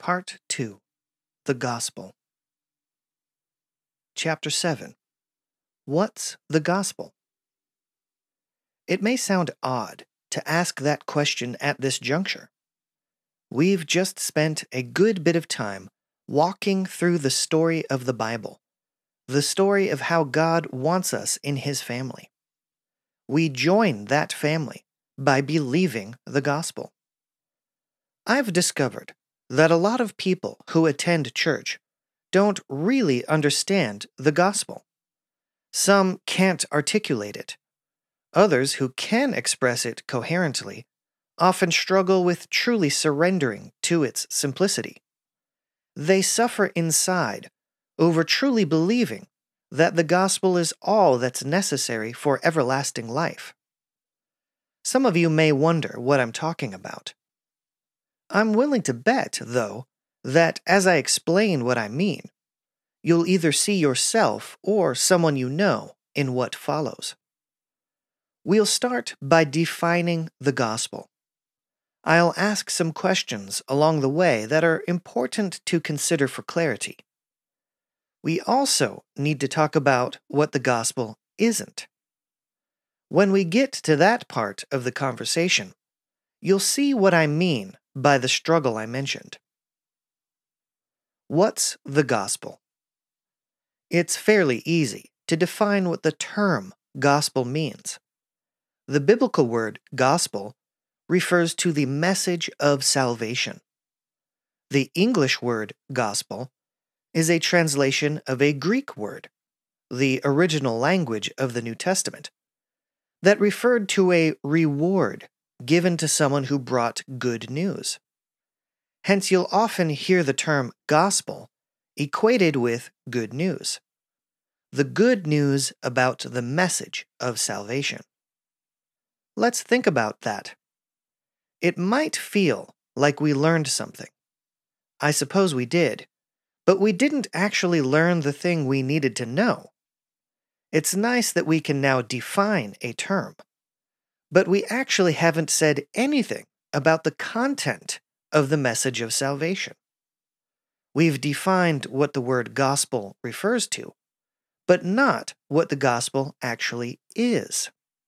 Part 2. The Gospel. Chapter 7. What's the Gospel? It may sound odd to ask that question at this juncture. We've just spent a good bit of time walking through the story of the Bible, the story of how God wants us in His family. We join that family by believing the Gospel. I've discovered that a lot of people who attend church don't really understand the gospel. Some can't articulate it. Others who can express it coherently often struggle with truly surrendering to its simplicity. They suffer inside over truly believing that the gospel is all that's necessary for everlasting life. Some of you may wonder what I'm talking about. I'm willing to bet, though, that as I explain what I mean, you'll either see yourself or someone you know in what follows. We'll start by defining the gospel. I'll ask some questions along the way that are important to consider for clarity. We also need to talk about what the gospel isn't. When we get to that part of the conversation, you'll see what I mean by the struggle I mentioned. What's the gospel? It's fairly easy to define what the term gospel means. The biblical word gospel refers to the message of salvation. The English word gospel is a translation of a Greek word, the original language of the New Testament, that referred to a reward given to someone who brought good news. Hence, you'll often hear the term gospel equated with good news. The good news about the message of salvation. Let's think about that. It might feel like we learned something. I suppose we did, but we didn't actually learn the thing we needed to know. It's nice that we can now define a term, but we actually haven't said anything about the content of the message of salvation. We've defined what the word gospel refers to, but not what the gospel actually is.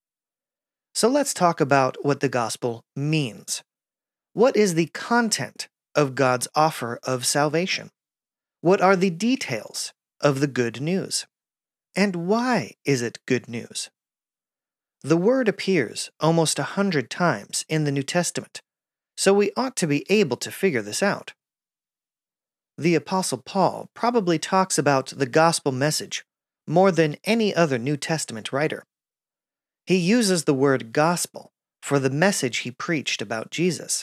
So let's talk about what the gospel means. What is the content of God's offer of salvation? What are the details of the good news? And why is it good news? The word appears almost 100 times in the New Testament, so we ought to be able to figure this out. The Apostle Paul probably talks about the gospel message more than any other New Testament writer. He uses the word gospel for the message he preached about Jesus.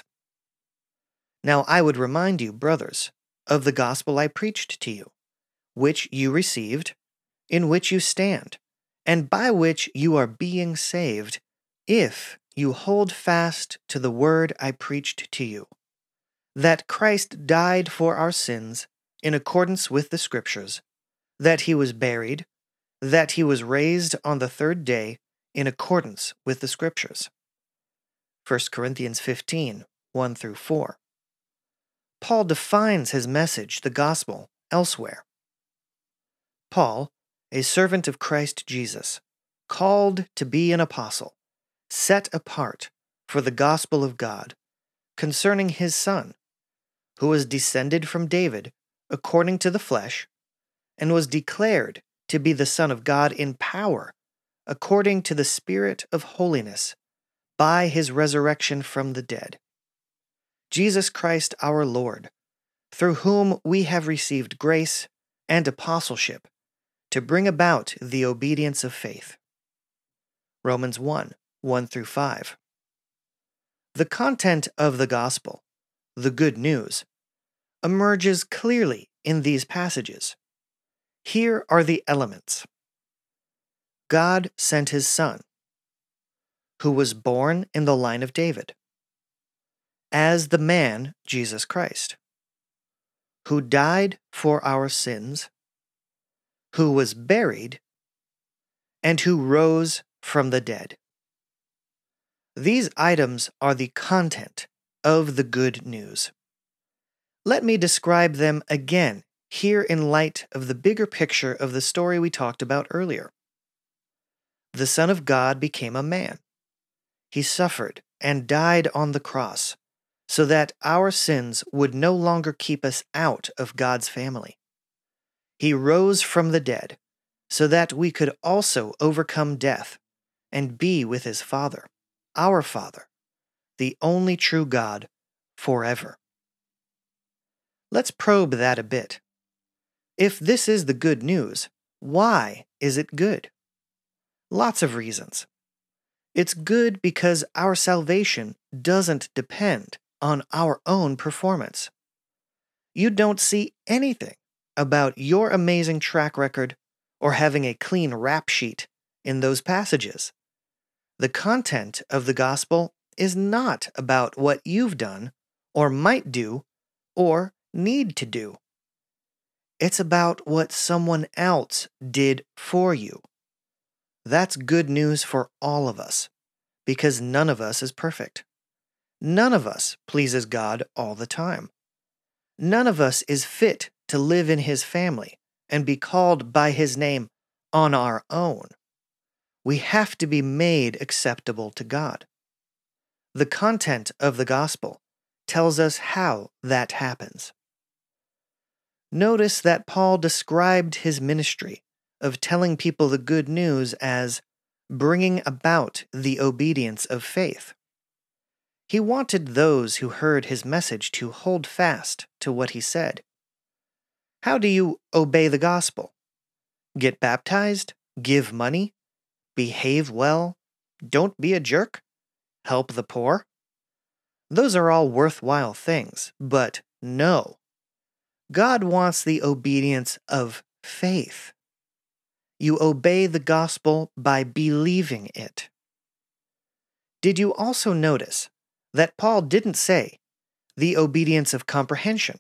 Now I would remind you, brothers, of the gospel I preached to you, which you received, in which you stand, and by which you are being saved, if you hold fast to the word I preached to you, that Christ died for our sins in accordance with the Scriptures, that he was buried, that he was raised on the third day in accordance with the Scriptures. 1 Corinthians 15, 1-4. Paul defines his message, the gospel, elsewhere. Paul, a servant of Christ Jesus, called to be an apostle, set apart for the gospel of God, concerning his Son, who was descended from David according to the flesh, and was declared to be the Son of God in power, according to the Spirit of holiness, by his resurrection from the dead. Jesus Christ our Lord, through whom we have received grace and apostleship to bring about the obedience of faith. Romans 1, 1-5. The content of the gospel, the good news, emerges clearly in these passages. Here are the elements. God sent his Son, who was born in the line of David, as the man Jesus Christ, who died for our sins, who was buried, and who rose from the dead. These items are the content of the good news. Let me describe them again, here in light of the bigger picture of the story we talked about earlier. The Son of God became a man. He suffered and died on the cross so that our sins would no longer keep us out of God's family. He rose from the dead so that we could also overcome death and be with his Father, our Father, the only true God, forever. Let's probe that a bit. If this is the good news, why is it good? Lots of reasons. It's good because our salvation doesn't depend on our own performance. You don't see anything about your amazing track record or having a clean rap sheet in those passages. The content of the gospel is not about what you've done, or might do, or need to do. It's about what someone else did for you. That's good news for all of us, because none of us is perfect. None of us pleases God all the time. None of us is fit to live in his family and be called by his name on our own. We have to be made acceptable to God. The content of the gospel tells us how that happens. Notice that Paul described his ministry of telling people the good news as bringing about the obedience of faith. He wanted those who heard his message to hold fast to what he said. How do you obey the gospel? Get baptized? Give money? Behave well? Don't be a jerk? Help the poor? Those are all worthwhile things, but no. God wants the obedience of faith. You obey the gospel by believing it. Did you also notice that Paul didn't say the obedience of comprehension?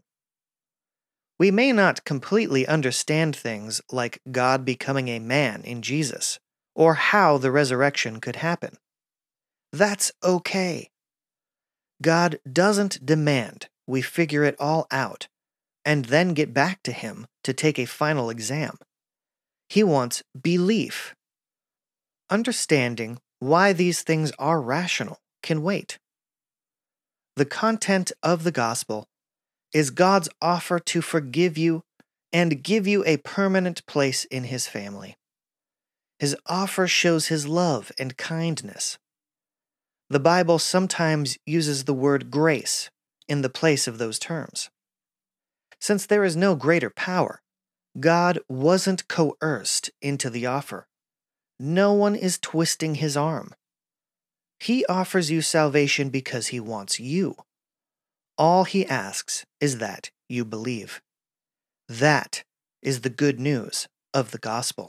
We may not completely understand things like God becoming a man in Jesus, or how the resurrection could happen. That's okay. God doesn't demand we figure it all out and then get back to him to take a final exam. He wants belief. Understanding why these things are rational can wait. The content of the gospel is God's offer to forgive you and give you a permanent place in his family. His offer shows his love and kindness. The Bible sometimes uses the word grace in the place of those terms. Since there is no greater power, God wasn't coerced into the offer. No one is twisting his arm. He offers you salvation because he wants you. All he asks is that you believe. That is the good news of the gospel.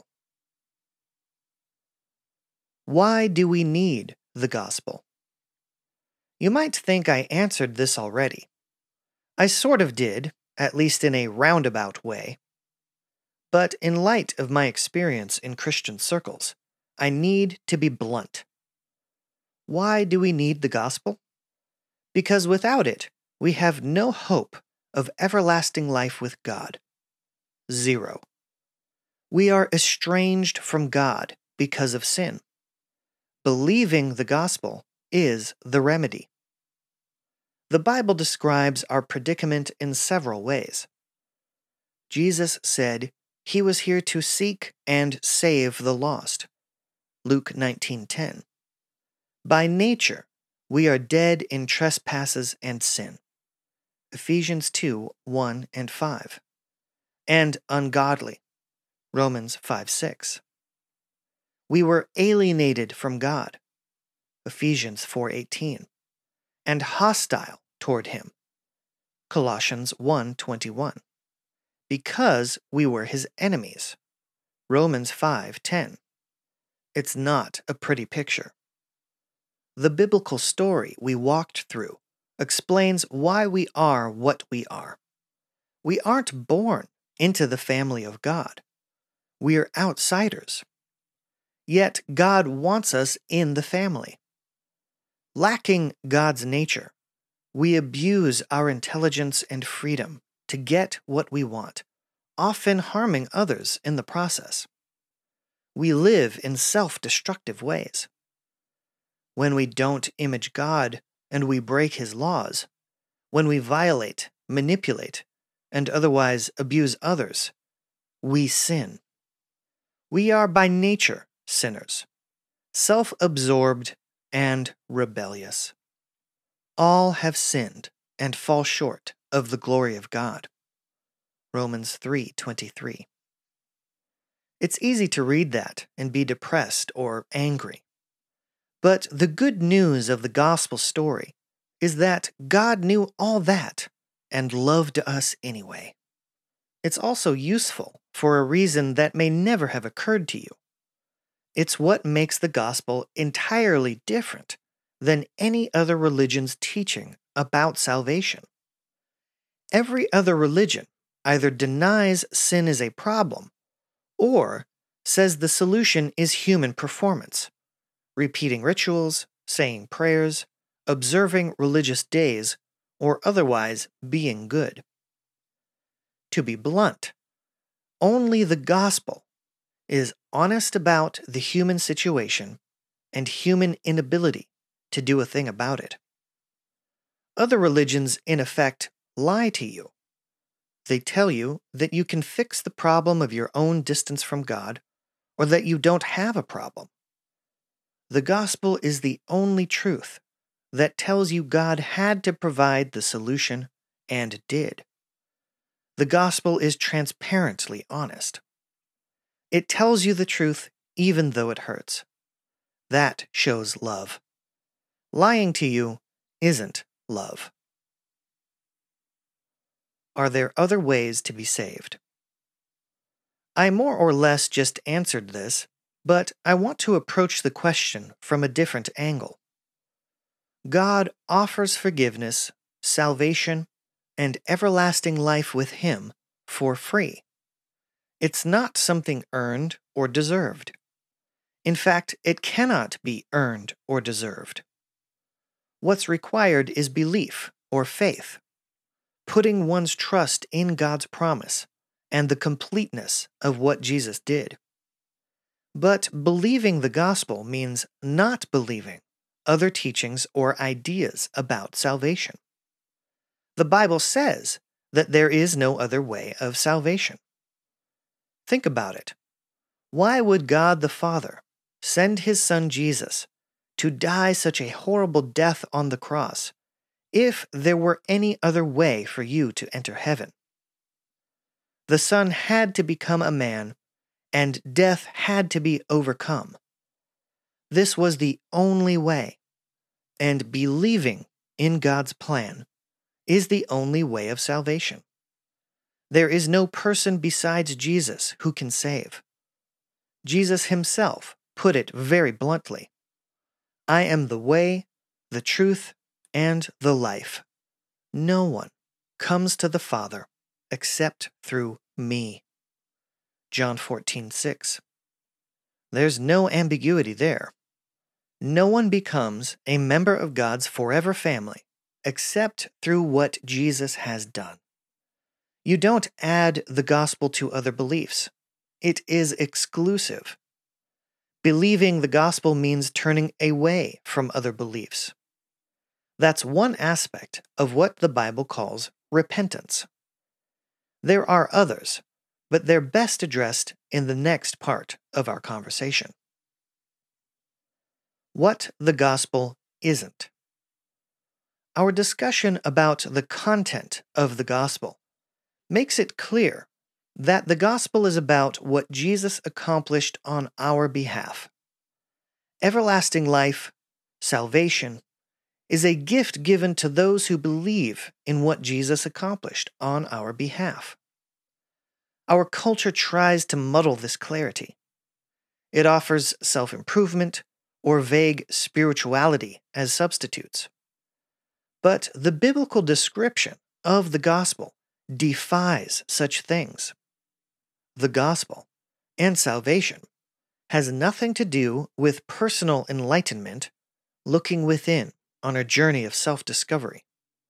Why do we need the gospel? You might think I answered this already. I sort of did, at least in a roundabout way. But in light of my experience in Christian circles, I need to be blunt. Why do we need the gospel? Because without it, we have no hope of everlasting life with God. 0. We are estranged from God because of sin. Believing the gospel is the remedy. The Bible describes our predicament in several ways. Jesus said he was here to seek and save the lost. Luke 19:10. By nature, we are dead in trespasses and sin. Ephesians 2:1 and 5. And ungodly. Romans 5:6. We were alienated from God. Ephesians 4:18. And hostile toward him. Colossians 1:21. Because we were his enemies. Romans 5:10. It's not a pretty picture. The biblical story we walked through explains why we are what we are. We aren't born into the family of God. We are outsiders. Yet God wants us in the family. Lacking God's nature, We abuse our intelligence and freedom to get what we want, often harming others in the process. We live in self-destructive ways. When we don't image God and we break His laws, when we violate, manipulate, and otherwise abuse others, we sin. We are by nature sinners, self-absorbed and rebellious. All have sinned and fall short of the glory of God. Romans 3:23. It's easy to read that and be depressed or angry. But the good news of the gospel story is that God knew all that and loved us anyway. It's also useful for a reason that may never have occurred to you. It's what makes the gospel entirely different than any other religion's teaching about salvation. Every other religion either denies sin is a problem or says the solution is human performance, repeating rituals, saying prayers, observing religious days, or otherwise being good. To be blunt, only the gospel is honest about the human situation and human inability to do a thing about it. Other religions, in effect, lie to you. They tell you that you can fix the problem of your own distance from God, or that you don't have a problem. The gospel is the only truth that tells you God had to provide the solution and did. The gospel is transparently honest. It tells you the truth even though it hurts. That shows love. Lying to you isn't love. Are there other ways to be saved? I more or less just answered this, but I want to approach the question from a different angle. God offers forgiveness, salvation, and everlasting life with Him for free. It's not something earned or deserved. In fact, it cannot be earned or deserved. What's required is belief or faith, putting one's trust in God's promise and the completeness of what Jesus did. But believing the gospel means not believing other teachings or ideas about salvation. The Bible says that there is no other way of salvation. Think about it. Why would God the Father send His Son Jesus to die such a horrible death on the cross if there were any other way for you to enter heaven? The Son had to become a man, and death had to be overcome. This was the only way, and believing in God's plan is the only way of salvation. There is no person besides Jesus who can save. Jesus Himself put it very bluntly. I am the way, the truth, and the life. No one comes to the Father except through me. John 14:6. There's no ambiguity there. No one becomes a member of God's forever family except through what Jesus has done. You don't add the gospel to other beliefs. It is exclusive. Believing the gospel means turning away from other beliefs. That's one aspect of what the Bible calls repentance. There are others, but they're best addressed in the next part of our conversation. What the gospel isn't. Our discussion about the content of the gospel makes it clear that the gospel is about what Jesus accomplished on our behalf. Everlasting life, salvation, is a gift given to those who believe in what Jesus accomplished on our behalf. Our culture tries to muddle this clarity. It offers self-improvement or vague spirituality as substitutes. But the biblical description of the gospel defies such things. The gospel and salvation has nothing to do with personal enlightenment, looking within on a journey of self-discovery.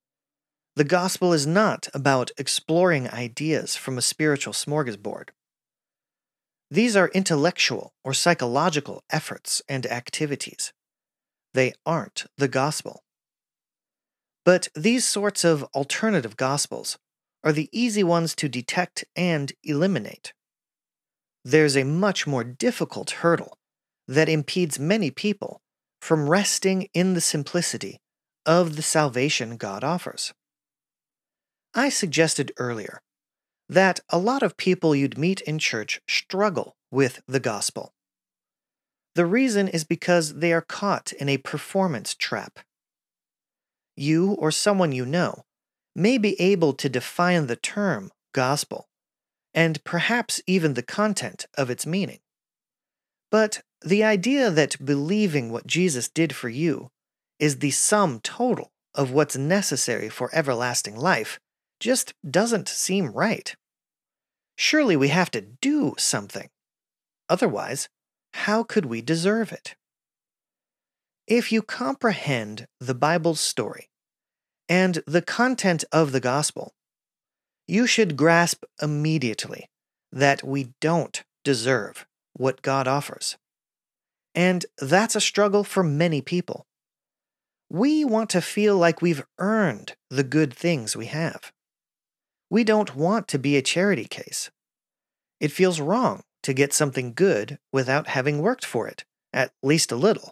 The gospel is not about exploring ideas from a spiritual smorgasbord. These are intellectual or psychological efforts and activities. They aren't the gospel. But these sorts of alternative gospels are the easy ones to detect and eliminate. There's a much more difficult hurdle that impedes many people from resting in the simplicity of the salvation God offers. I suggested earlier that a lot of people you'd meet in church struggle with the gospel. The reason is because they are caught in a performance trap. You or someone you know may be able to define the term gospel, and perhaps even the content of its meaning. But the idea that believing what Jesus did for you is the sum total of what's necessary for everlasting life just doesn't seem right. Surely we have to do something. Otherwise, how could we deserve it? If you comprehend the Bible's story and the content of the gospel, you should grasp immediately that we don't deserve what God offers. And that's a struggle for many people. We want to feel like we've earned the good things we have. We don't want to be a charity case. It feels wrong to get something good without having worked for it, at least a little.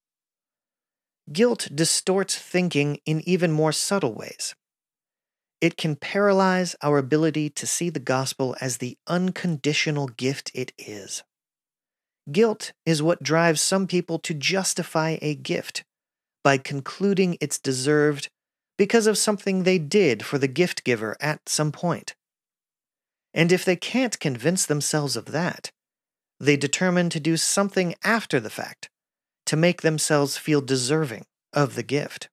Guilt distorts thinking in even more subtle ways. It can paralyze our ability to see the gospel as the unconditional gift it is. Guilt is what drives some people to justify a gift by concluding it's deserved because of something they did for the gift giver at some point. And if they can't convince themselves of that, they determine to do something after the fact to make themselves feel deserving of the gift.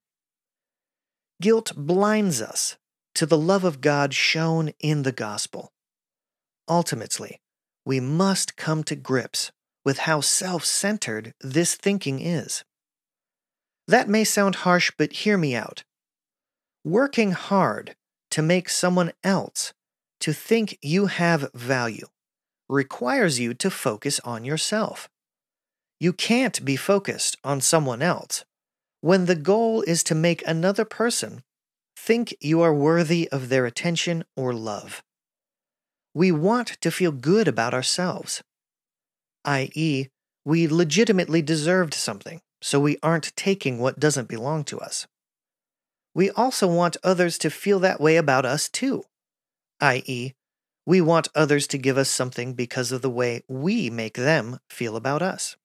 Guilt blinds us to the love of God shown in the gospel. Ultimately, we must come to grips with how self-centered this thinking is. That may sound harsh, but hear me out. Working hard to make someone else to think you have value requires you to focus on yourself. You can't be focused on someone else when the goal is to make another person think you are worthy of their attention or love. We want to feel good about ourselves, i.e., we legitimately deserved something, so we aren't taking what doesn't belong to us. We also want others to feel that way about us too, i.e., we want others to give us something because of the way we make them feel about us.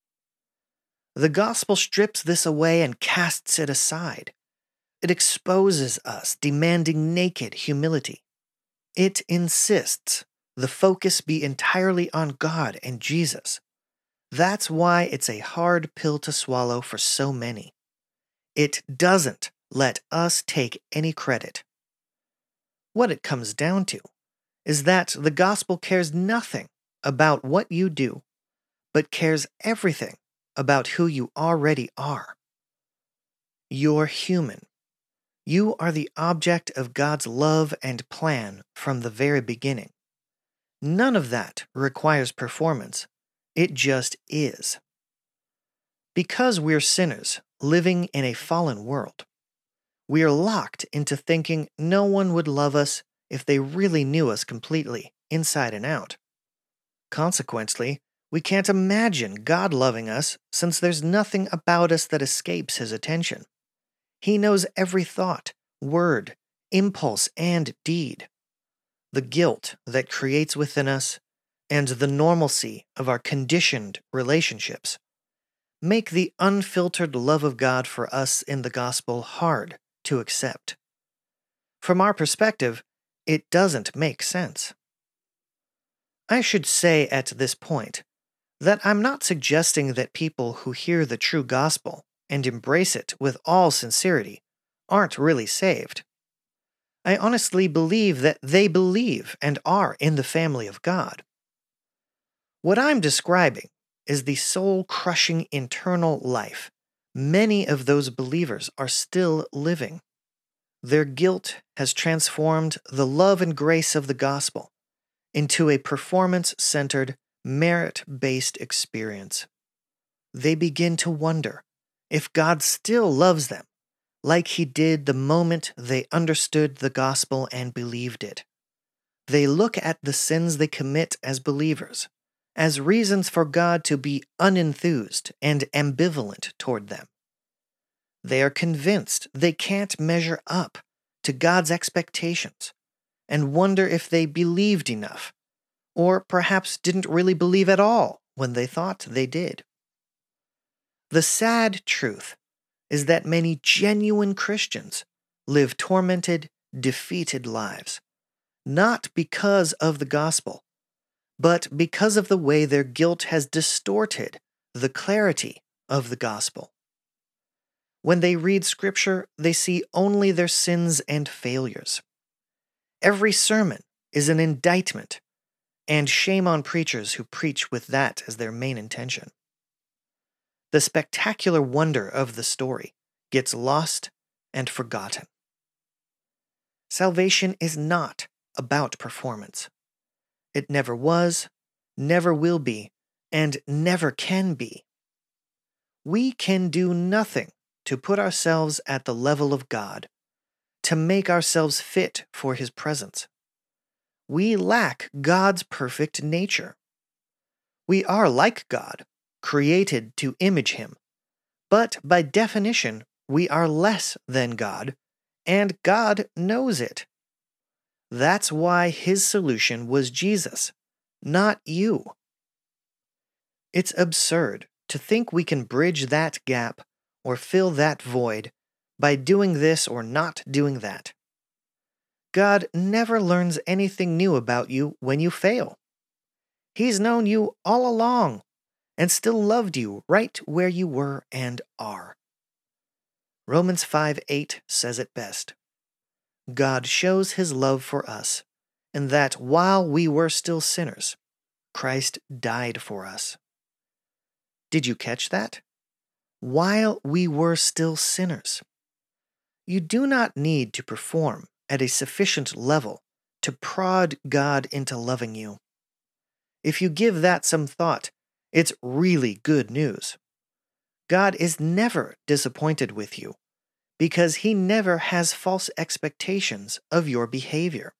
The gospel strips this away and casts it aside. It exposes us, demanding naked humility. It insists the focus be entirely on God and Jesus. That's why it's a hard pill to swallow for so many. It doesn't let us take any credit. What it comes down to is that the gospel cares nothing about what you do, but cares everything about who you already are. You're human. You are the object of God's love and plan from the very beginning. None of that requires performance. It just is. Because we're sinners living in a fallen world, we are locked into thinking no one would love us if they really knew us completely, inside and out. Consequently, we can't imagine God loving us since there's nothing about us that escapes His attention. He knows every thought, word, impulse, and deed. The guilt that creates within us and the normalcy of our conditioned relationships make the unfiltered love of God for us in the gospel hard to accept. From our perspective, it doesn't make sense. I should say at this point that I'm not suggesting that people who hear the true gospel and embrace it with all sincerity aren't really saved. I honestly believe that they believe and are in the family of God. What I'm describing is the soul-crushing internal life many of those believers are still living. Their guilt has transformed the love and grace of the gospel into a performance-centered, merit-based experience. They begin to wonder if God still loves them, like he did the moment they understood the gospel and believed it. They look at the sins they commit as believers as reasons for God to be unenthused and ambivalent toward them. They are convinced they can't measure up to God's expectations and wonder if they believed enough, or perhaps didn't really believe at all when they thought they did. The sad truth is that many genuine Christians live tormented, defeated lives, not because of the gospel, but because of the way their guilt has distorted the clarity of the gospel. When they read Scripture, they see only their sins and failures. Every sermon is an indictment, and shame on preachers who preach with that as their main intention. The spectacular wonder of the story gets lost and forgotten. Salvation is not about performance. It never was, never will be, and never can be. We can do nothing to put ourselves at the level of God, to make ourselves fit for his presence. We lack God's perfect nature. We are like God, created to image him, but by definition, we are less than God, and God knows it. That's why his solution was Jesus, not you. It's absurd to think we can bridge that gap or fill that void by doing this or not doing that. God never learns anything new about you when you fail. He's known you all along and still loved you right where you were and are. Romans 5:8 says it best. God shows his love for us, in that while we were still sinners, Christ died for us. Did you catch that? While we were still sinners. You do not need to perform at a sufficient level to prod God into loving you. If you give that some thought, it's really good news. God is never disappointed with you, because he never has false expectations of your behavior.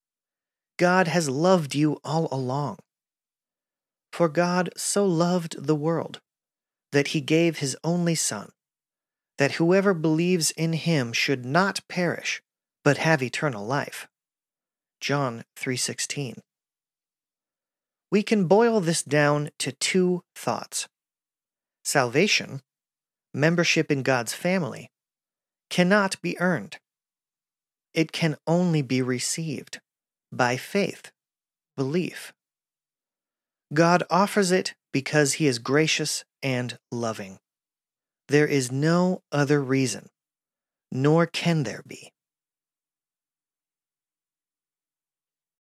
God has loved you all along. For God so loved the world that he gave his only Son, that whoever believes in him should not perish, but have eternal life. John 3:16. We can boil this down to two thoughts. Salvation, membership in God's family, cannot be earned. It can only be received by faith, belief. God offers it because he is gracious and loving. There is no other reason, nor can there be.